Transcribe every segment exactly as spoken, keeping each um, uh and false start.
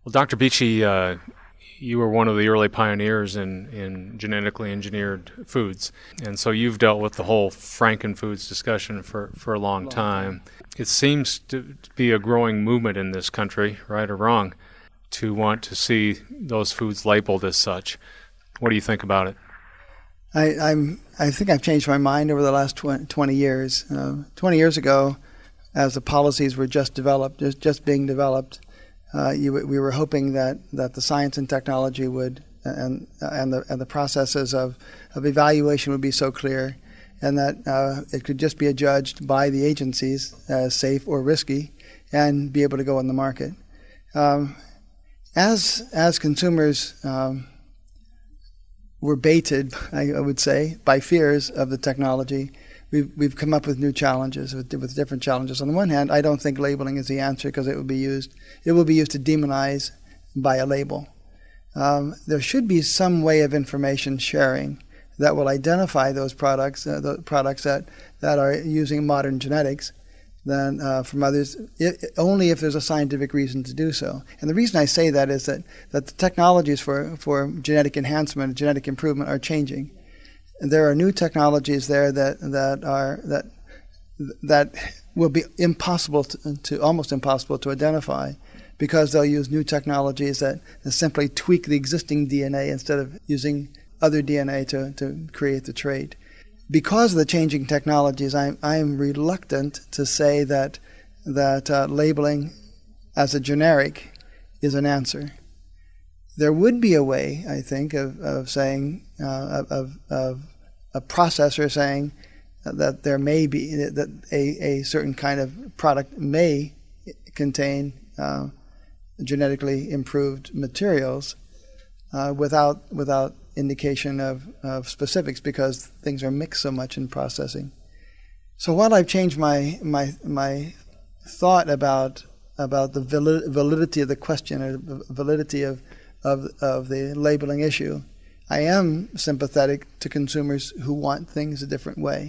Well, Doctor Beachy, uh, you were one of the early pioneers in, in genetically engineered foods. And so you've dealt with the whole Frankenfoods discussion for, for a long, long time. time. It seems to be a growing movement in this country, right or wrong, to want to see those foods labeled as such. What do you think about it? I, I'm, I think I've changed my mind over the last twenty years. Uh, twenty years ago, as the policies were just developed, just, just being developed, Uh, you, we were hoping that, that the science and technology would and and the and the processes of, of evaluation would be so clear, and that uh, it could just be adjudged by the agencies as safe or risky, and be able to go on the market. Um, as as consumers um, were baited, I, I would say, by fears of the technology, We've, we've come up with new challenges, with, with different challenges. On the one hand, I don't think labeling is the answer because it will be used, it will be used to demonize by a label. Um, there should be some way of information sharing that will identify those products, uh, the products that, that are using modern genetics, than uh, from others, it, only if there's a scientific reason to do so. And the reason I say that is that, that the technologies for, for genetic enhancement, genetic improvement are changing. There are new technologies there that that are that that will be impossible to, to almost impossible to identify, because they'll use new technologies that, that simply tweak the existing D N A instead of using other D N A to, to create the trait. Because of the changing technologies, I'm I'm reluctant to say that that uh, labeling as a generic is an answer. There would be a way, I think, of, of saying, uh, of, of a processor saying that there may be, that a, a certain kind of product may contain uh, genetically improved materials uh, without without indication of, of specifics, because things are mixed so much in processing. So while I've changed my my my thought about about the validity of the question, or the validity of Of, of the labeling issue, I am sympathetic to consumers who want things a different way,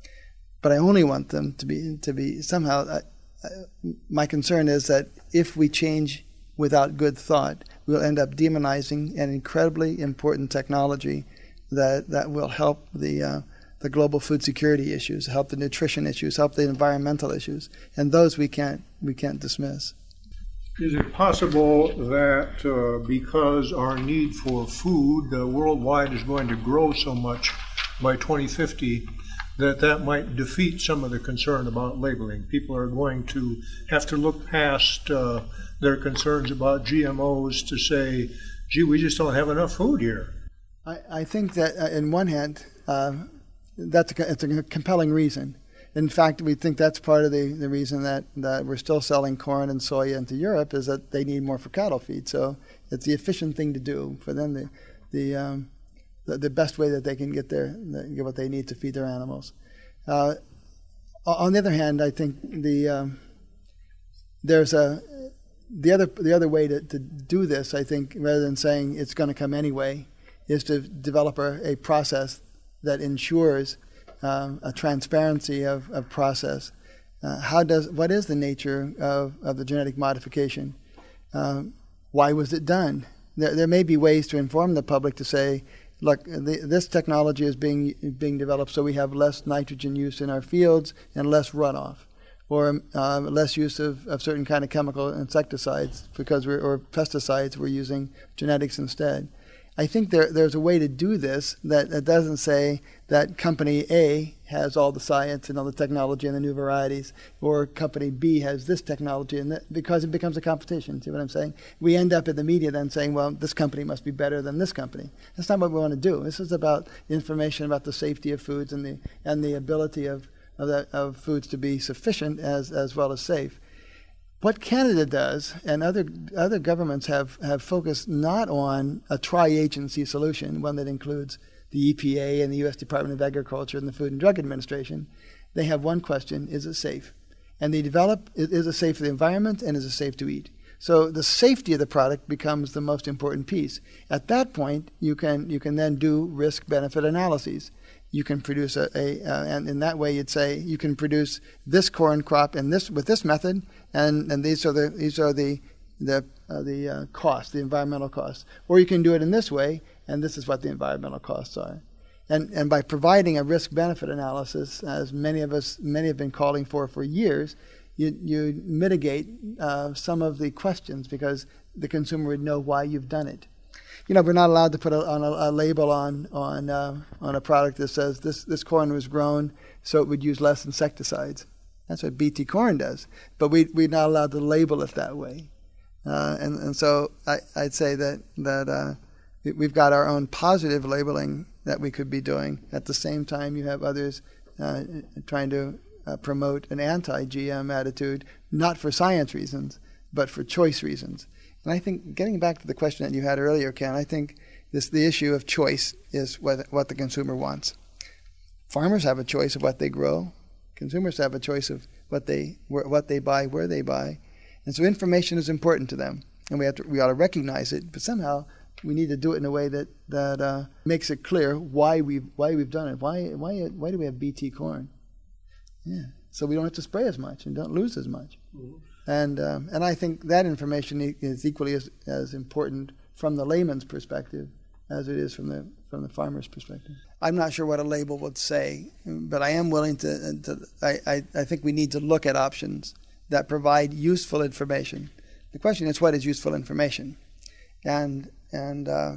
but I only want them to be to be somehow. Uh, uh, my concern is that if we change without good thought, we'll end up demonizing an incredibly important technology that that will help the uh, the global food security issues, help the nutrition issues, help the environmental issues, and those we can't we can't dismiss. Is it possible that uh, because our need for food uh, worldwide is going to grow so much by twenty fifty, that that might defeat some of the concern about labeling? People are going to have to look past uh, their concerns about G M Os to say, gee, we just don't have enough food here. I, I think that, uh, in one hand, uh, that's a, it's a compelling reason. In fact, we think that's part of the, the reason that, that we're still selling corn and soy into Europe, is that they need more for cattle feed. So it's the efficient thing to do for them, the the um, the, the best way that they can get their get what they need to feed their animals. Uh, on the other hand, I think the um, there's a the other the other way to, to do this, I think, rather than saying it's going to come anyway, is to develop a, a process that ensures Um, a transparency of, of process. Uh, how does what is the nature of, of the genetic modification? Um, why was it done? There, there may be ways to inform the public to say, look, the, this technology is being being developed so we have less nitrogen use in our fields and less runoff, or uh, less use of, of certain kind of chemical insecticides because we're, or pesticides. We're using genetics instead. I think there there's a way to do this that, that doesn't say that company A has all the science and all the technology and the new varieties, or company B has this technology, and that, because it becomes a competition. See what I'm saying? We end up in the media then saying, well, this company must be better than this company. That's not what we want to do. This is about information about the safety of foods and the and the ability of of, the, of foods to be sufficient as as well as safe. What Canada does, and other other governments have, have focused not on a tri-agency solution, one that includes the E P A and the U S Department of Agriculture and the Food and Drug Administration. They have one question: is it safe? And they develop: is it safe for the environment, and is it safe to eat? So the safety of the product becomes the most important piece. At that point, you can you can then do risk-benefit analyses. You can produce a, a uh, and in that way you'd say you can produce this corn crop in this with this method, and, and these are the these are the the uh, the uh, cost, the environmental cost, or you can do it in this way, and this is what the environmental costs are. And and by providing a risk-benefit analysis, as many of us many have been calling for for years, you you mitigate uh, some of the questions because the consumer would know why you've done it. You know, we're not allowed to put a, on a, a label on on uh, on a product that says this this corn was grown so it would use less insecticides. That's what B T corn does, but we we're not allowed to label it that way. Uh, and and so I I'd say that that uh, we've got our own positive labeling that we could be doing. At the same time, you have others uh, trying to uh, promote an anti-G M attitude, not for science reasons, but for choice reasons. And I think, getting back to the question that you had earlier, Ken, I think this the issue of choice is what what the consumer wants. Farmers have a choice of what they grow. Consumers have a choice of what they what they buy, where they buy, and so information is important to them, and we have to we ought to recognize it. But somehow we need to do it in a way that that uh, makes it clear why we've why we've done it. Why why why do we have B T corn? Yeah, so we don't have to spray as much and don't lose as much. Mm-hmm. And um, and I think that information is equally as, as important from the layman's perspective as it is from the from the farmer's perspective. I'm not sure what a label would say, but I am willing to. to I, I, I think we need to look at options that provide useful information. The question is, what is useful information? And and uh,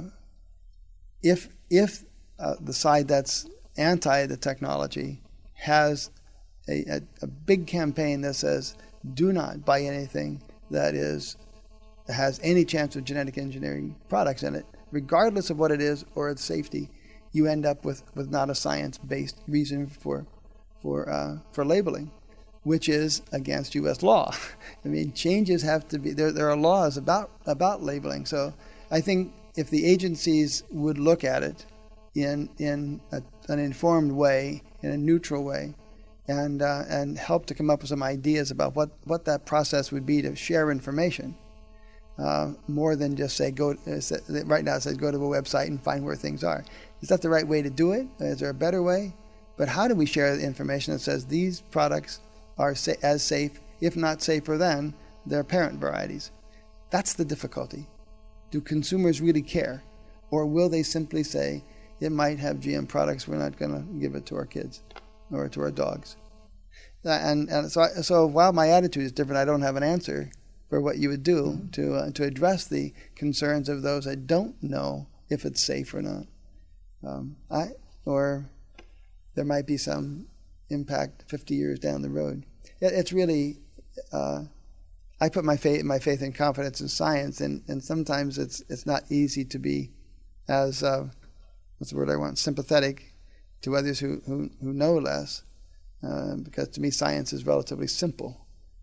if if uh, the side that's anti the technology has a, a, a big campaign that says, do not buy anything that is has any chance of genetic engineering products in it, regardless of what it is or its safety, you end up with, with not a science-based reason for for uh, for labeling, which is against U S law. I mean, changes have to be there. There are laws about about labeling. So I think if the agencies would look at it in in a, an informed way, in a neutral way, and uh, and help to come up with some ideas about what, what that process would be to share information, uh, more than just say go. Uh, right now it says go to a website and find where things are. Is that the right way to do it? Is there a better way? But how do we share the information that says these products are sa- as safe, if not safer than their parent varieties? That's the difficulty. Do consumers really care, or will they simply say it might have G M products, we're not going to give it to our kids or to our dogs? And, and so, I, so while my attitude is different, I don't have an answer for what you would do to uh, to address the concerns of those that don't know if it's safe or not. Um, I or there might be some impact fifty years down the road. It, it's really uh, I put my faith my faith and confidence in science, and, and sometimes it's it's not easy to be as uh, what's the word I want sympathetic to others who, who, who know less, uh, because to me science is relatively simple,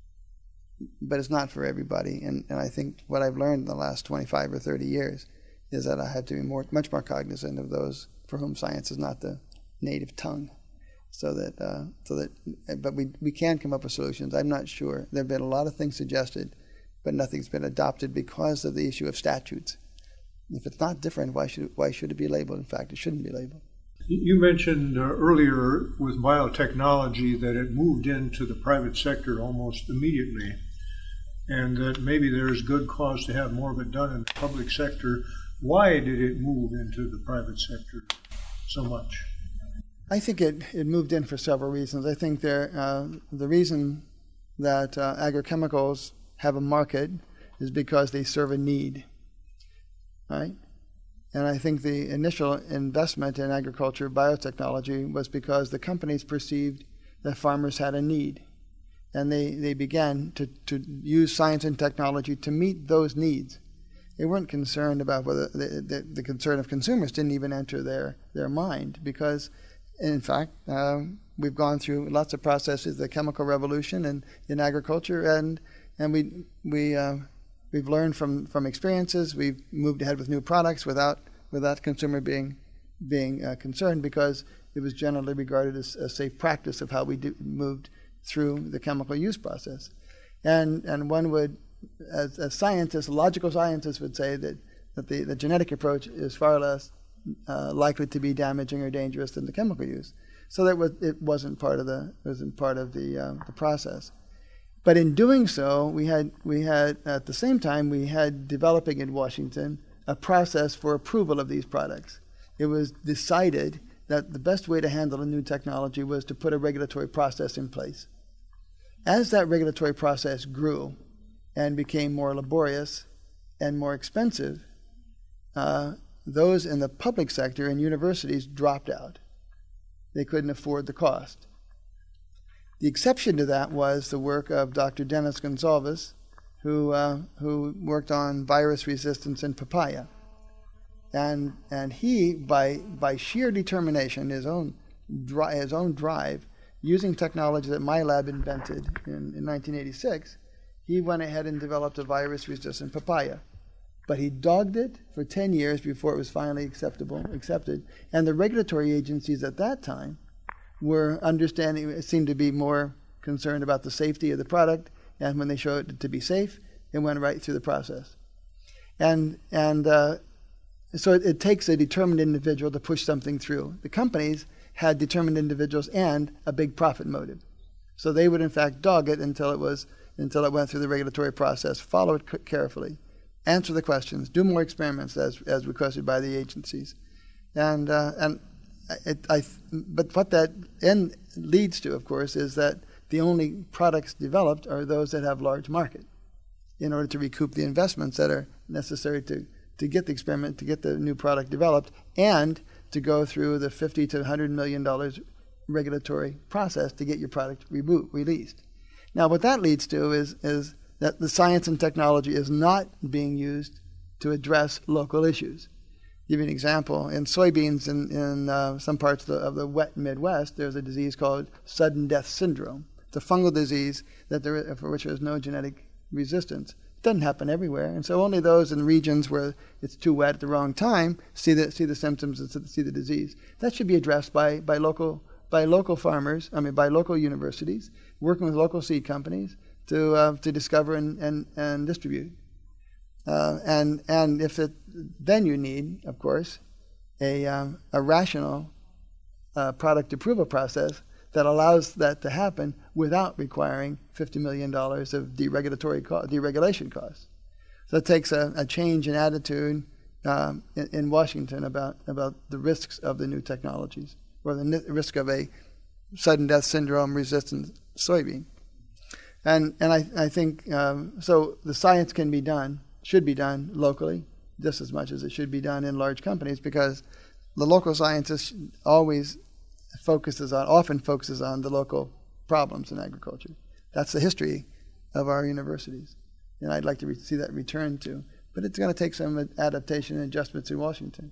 but it's not for everybody. And, and I think what I've learned in the last twenty-five or thirty years is that I have to be more, much more cognizant of those for whom science is not the native tongue. So that, uh, so that, but we we can come up with solutions. I'm not sure. There have been a lot of things suggested, but nothing's been adopted because of the issue of statutes. If it's not different, why should why should it be labeled? In fact, it shouldn't be labeled. You mentioned uh, earlier with biotechnology that it moved into the private sector almost immediately, and that maybe there's good cause to have more of it done in the public sector. Why did it move into the private sector so much? I think it, it moved in for several reasons. I think there, uh, the reason that uh, agrochemicals have a market is because they serve a need, right? And I think the initial investment in agriculture biotechnology was because the companies perceived that farmers had a need. And they, they began to, to use science and technology to meet those needs. They weren't concerned about whether the, the, the concern of consumers didn't even enter their, their mind, because in fact, uh, we've gone through lots of processes, the chemical revolution and in agriculture, and and we we uh, we've learned from, from experiences. We've moved ahead with new products without without consumer being being uh, concerned, because it was generally regarded as a safe practice of how we do, moved through the chemical use process. And and one would, as, as scientists, logical scientists would say that that the, the genetic approach is far less Uh, likely to be damaging or dangerous than the chemical use, so that was, it wasn't part of the wasn't part of the uh, the process. But in doing so, we had we had at the same time we had developing in Washington a process for approval of these products. It was decided that the best way to handle a new technology was to put a regulatory process in place. As that regulatory process grew and became more laborious and more expensive, uh, those in the public sector and universities dropped out. They couldn't afford the cost. The exception to that was the work of Doctor Dennis Gonsalves, who uh, who worked on virus resistance in papaya. And and he, by by sheer determination, his own dri- his own drive, using technology that my lab invented in, in nineteen eighty-six, he went ahead and developed a virus-resistant papaya. But he dogged it for ten years before it was finally acceptable accepted. And the regulatory agencies at that time were understanding, seemed to be more concerned about the safety of the product. And when they showed it to be safe, it went right through the process. And and uh, So it, it takes a determined individual to push something through. The companies had determined individuals and a big profit motive. So they would in fact dog it until it was until it went through the regulatory process, follow it c- carefully, answer the questions, do more experiments as as requested by the agencies. And uh, and it, I but what that end leads to, of course, is that the only products developed are those that have large market in order to recoup the investments that are necessary to to get the experiment, to get the new product developed, and to go through the fifty to one hundred million dollars regulatory process to get your product reboot, released. Now, what that leads to is, is that the science and technology is not being used to address local issues. I'll give you an example. In soybeans in, in uh, some parts of the, of the wet Midwest, there's a disease called sudden death syndrome. It's a fungal disease that there, for which there is no genetic resistance. Doesn't happen everywhere, and so only those in regions where it's too wet at the wrong time see the see the symptoms and see the disease. That should be addressed by by local by local farmers. I mean, by local universities working with local seed companies to uh, to discover and and, and distribute. Uh, and and if it then you need, of course, a um, a rational uh, product approval process that allows that to happen without requiring fifty million dollars of deregulatory co- deregulation costs. So it takes a, a change in attitude um, in, in Washington about, about the risks of the new technologies, or the n- risk of a sudden death syndrome resistant soybean. And and I, I think, um, so the science can be done, should be done locally, just as much as it should be done in large companies, because the local scientists always focuses on, often focuses on the local problems in agriculture. That's the history of our universities, and I'd like to re- see that returned to. But it's going to take some adaptation and adjustments in Washington.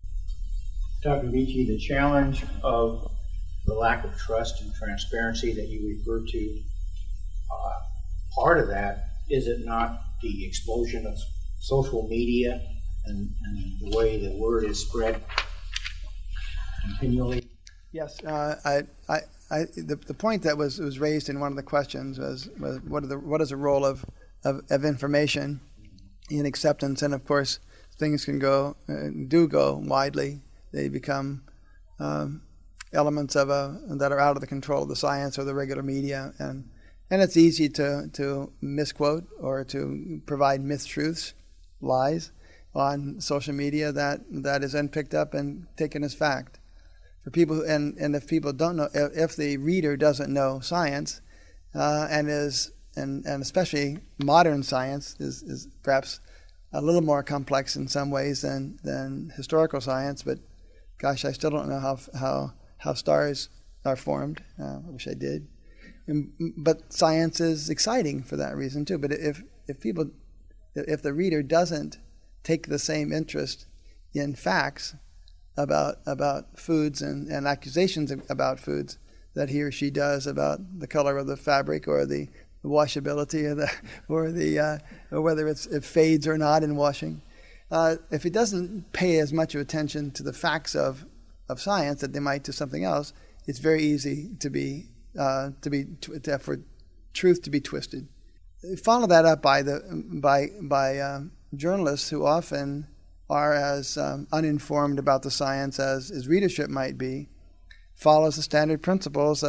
Doctor Beachy, the challenge of the lack of trust and transparency that you refer to, uh, part of that, is it not the explosion of social media and, and the way the word is spread continually? Yes, uh, I, I, I, the, the point that was, was raised in one of the questions was, was what, are the, what is the role of, of, of information in acceptance? And of course, things can go, uh, do go widely. They become um, elements of a that are out of the control of the science or the regular media, and and it's easy to to misquote or to provide mistruths, lies, on social media that that is then picked up and taken as fact. For people, and, and if people don't know, if, if the reader doesn't know science, uh, and is and, and especially modern science is, is perhaps a little more complex in some ways than, than historical science, but gosh, I still don't know how how, how stars are formed. Uh, I wish I did. And, but science is exciting for that reason too. But if if people, if the reader doesn't take the same interest in facts about about foods and, and accusations about foods that he or she does about the color of the fabric or the, the washability or the or the uh, or whether it's it fades or not in washing, uh, if he doesn't pay as much attention to the facts of, of science that they might to something else, it's very easy to be uh, to be to, for truth to be twisted. Follow that up by the by by uh, journalists who often are as um, uninformed about the science as, as readership might be, follows the standard principles of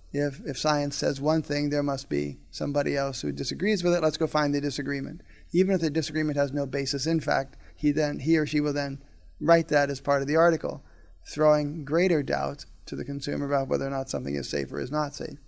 if if science says one thing, there must be somebody else who disagrees with it. Let's go find the disagreement. Even if the disagreement has no basis in fact, he then he or she will then write that as part of the article, throwing greater doubt to the consumer about whether or not something is safe or is not safe.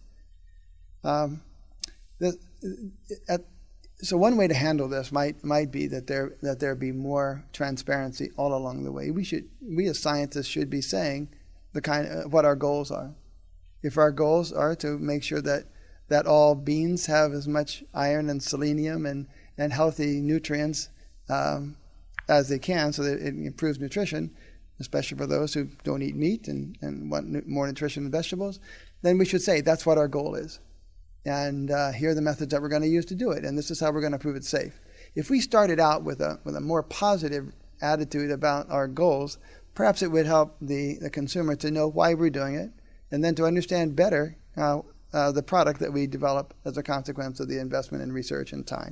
Um, the, at, so one way to handle this might might be that there that there be more transparency all along the way. We should we as scientists should be saying the kind of, what our goals are. If our goals are to make sure that, that all beans have as much iron and selenium and, and healthy nutrients um, as they can so that it improves nutrition, especially for those who don't eat meat and, and want nu- more nutrition in vegetables, then we should say that's what our goal is. And uh, here are the methods that we're going to use to do it, and this is how we're going to prove it safe. If we started out with a with a more positive attitude about our goals, perhaps it would help the, the consumer to know why we're doing it, and then to understand better uh, uh, the product that we develop as a consequence of the investment in research and time.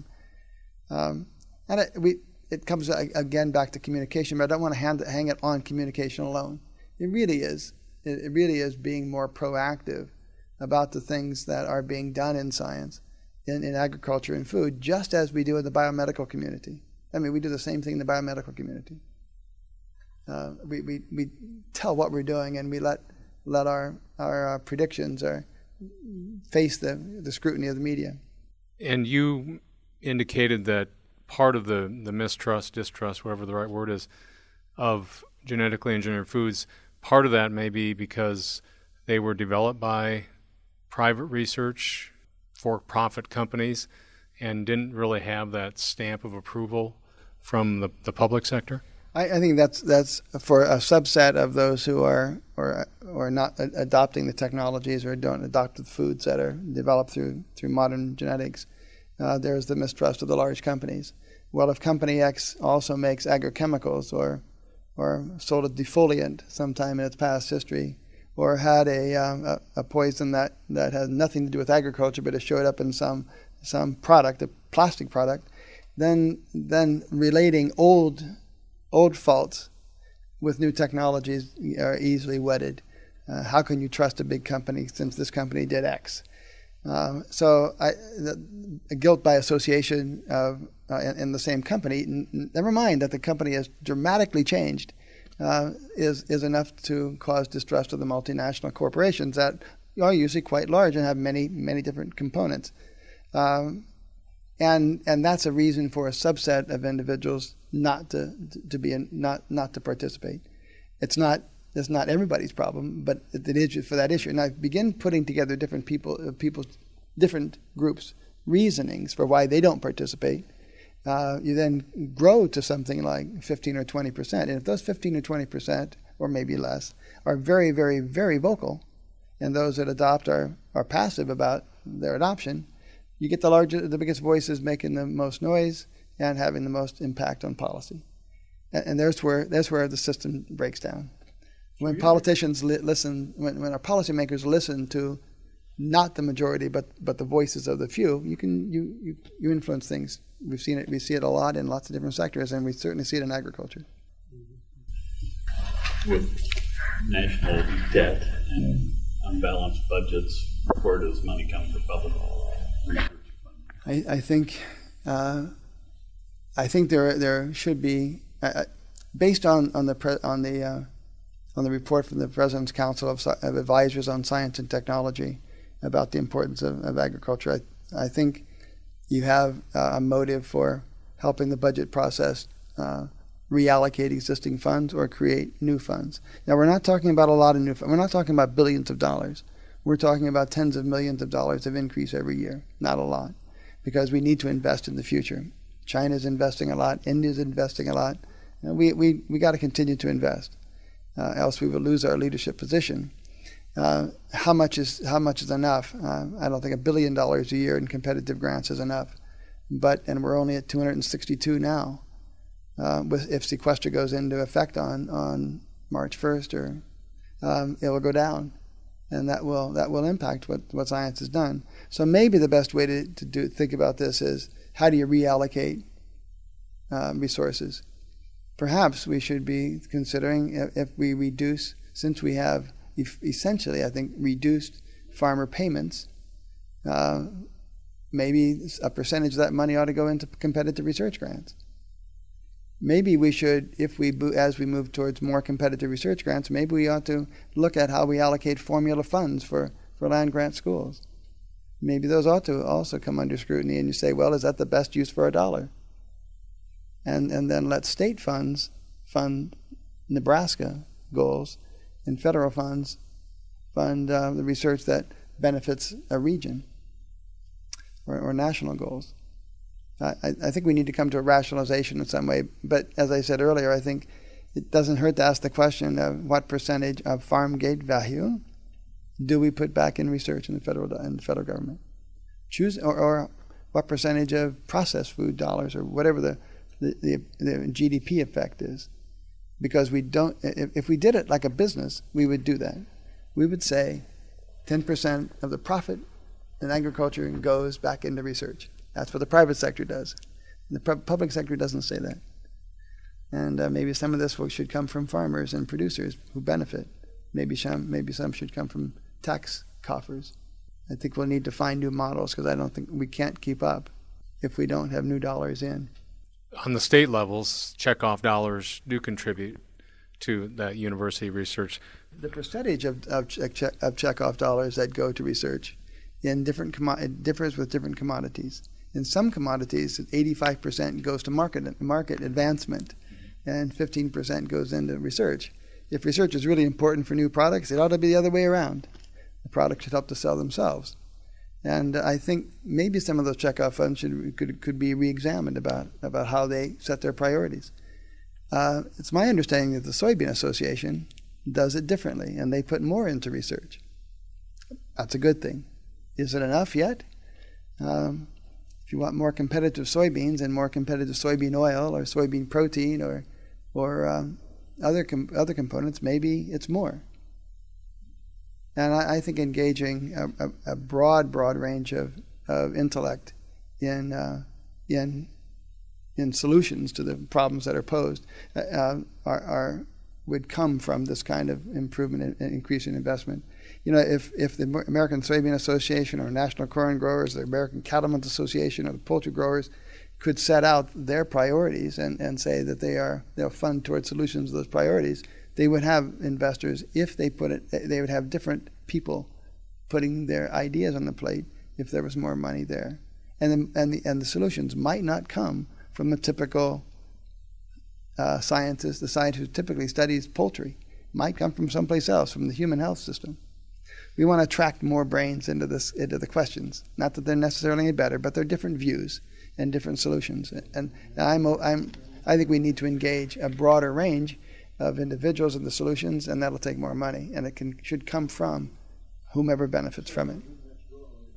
Um, and it, we, it comes again back to communication, but I don't want to hand, hang it on communication alone. It really is. It, it really is being more proactive about the things that are being done in science, in, in agriculture and food, just as we do in the biomedical community. I mean, we do the same thing in the biomedical community. Uh, we, we, we tell what we're doing, and we let let our our uh, predictions or face the, the scrutiny of the media. And you indicated that part of the, the mistrust, distrust, whatever the right word is, of genetically engineered foods, part of that may be because they were developed by private research, for-profit companies, and didn't really have that stamp of approval from the, the public sector? I, I think that's that's for a subset of those who are or or not a- adopting the technologies or don't adopt the foods that are developed through through modern genetics. Uh, there's the mistrust of the large companies. Well, if company X also makes agrochemicals or or sold a defoliant sometime in its past history, or had a um, a, a poison that, that has nothing to do with agriculture, but it showed up in some some product, a plastic product, then then relating old old faults with new technologies are easily wedded. Uh, how can you trust a big company since this company did X? Um, so I, the, the guilt by association of, uh, in, in the same company, n- never mind that the company has dramatically changed, uh, is is enough to cause distrust of the multinational corporations that are usually quite large and have many many different components. Um, and and that's a reason for a subset of individuals not to to be in, not not to participate. It's not it's not everybody's problem, but it is for that issue. And I begin putting together different people uh, people's different groups' reasonings for why they don't participate. Uh, you then grow to something like fifteen or twenty percent, and if those fifteen or twenty percent, or maybe less, are very very very vocal, and those that adopt are are passive about their adoption, you get the largest, the biggest voices making the most noise and having the most impact on policy. And, and there's where there's where the system breaks down. When politicians li- listen, when, when our policymakers listen to not the majority, but but the voices of the few, you can you, you, you influence things. We've seen it. We see it a lot in lots of different sectors, and we certainly see it in agriculture. With national debt and unbalanced budgets, where does money come for public research funding? I, I think uh, I think there there should be, uh, based on on the pre, on the uh, on the report from the President's Council of, of Advisors on Science and Technology about the importance of, of agriculture. I, I think you have uh, a motive for helping the budget process uh, reallocate existing funds or create new funds. Now, we're not talking about a lot of new funds. We're not talking about billions of dollars. We're talking about tens of millions of dollars of increase every year. Not a lot, because we need to invest in the future. China's investing a lot. India's investing a lot. And we we we got to continue to invest, uh, else we will lose our leadership position. Uh, how much is how much is enough? Uh, I don't think a billion dollars a year in competitive grants is enough, but and we're only at two hundred sixty-two now. Uh, with, if sequester goes into effect on on March first, or um, it will go down, and that will that will impact what, what science has done. So maybe the best way to, to do think about this is, how do you reallocate uh, resources? Perhaps we should be considering if, if we reduce, since we have essentially, I think, reduced farmer payments, uh, maybe a percentage of that money ought to go into competitive research grants. Maybe we should, if we, as we move towards more competitive research grants, maybe we ought to look at how we allocate formula funds for, for land-grant schools. Maybe those ought to also come under scrutiny, and you say, well, is that the best use for a dollar? And, and then let state funds fund Nebraska goals, and federal funds fund uh, the research that benefits a region or, or national goals. I, I think we need to come to a rationalization in some way, but as I said earlier, I think it doesn't hurt to ask the question of what percentage of farm gate value do we put back in research in the federal in the federal government? Choose or, or what percentage of processed food dollars or whatever the, the, the, the G D P effect is. Because we don't, if, if we did it like a business, we would do that. We would say ten percent of the profit in agriculture goes back into research. That's what the private sector does. The pu- public sector doesn't say that. And uh, maybe some of this will, should come from farmers and producers who benefit. Maybe some, maybe some should come from tax coffers. I think we'll need to find new models because I don't think we can't keep up if we don't have new dollars in. On the state levels, checkoff dollars do contribute to that university research. The percentage of, of, check, of checkoff dollars that go to research in different commo- it differs with different commodities. In some commodities, eighty-five percent goes to market market advancement, and fifteen percent goes into research. If research is really important for new products, it ought to be the other way around. The products should help to sell themselves. And I think maybe some of those checkoff funds should could could be re-examined about, about how they set their priorities. Uh, it's my understanding that the Soybean Association does it differently, and they put more into research. That's a good thing. Is it enough yet? Um, if you want more competitive soybeans and more competitive soybean oil or soybean protein or or um, other com- other components, maybe it's more. And I, I think engaging a, a, a broad, broad range of, of intellect in uh, in in solutions to the problems that are posed uh, are, are would come from this kind of improvement and increase in investment. You know, if, if the American Soybean Association or National Corn Growers, the American Cattlemen's Association or the poultry growers could set out their priorities and, and say that they are they'll fund towards solutions to those priorities, they would have investors if they put it. They would have different people putting their ideas on the plate if there was more money there, and the, and the and the solutions might not come from the typical uh, scientist, the scientist who typically studies poultry, might come from someplace else, from the human health system. We want to attract more brains into this into the questions. Not that they're necessarily any better, but they're different views and different solutions. And I'm I'm I think we need to engage a broader range of individuals in the solutions, and that'll take more money, and it can should come from whomever benefits from it.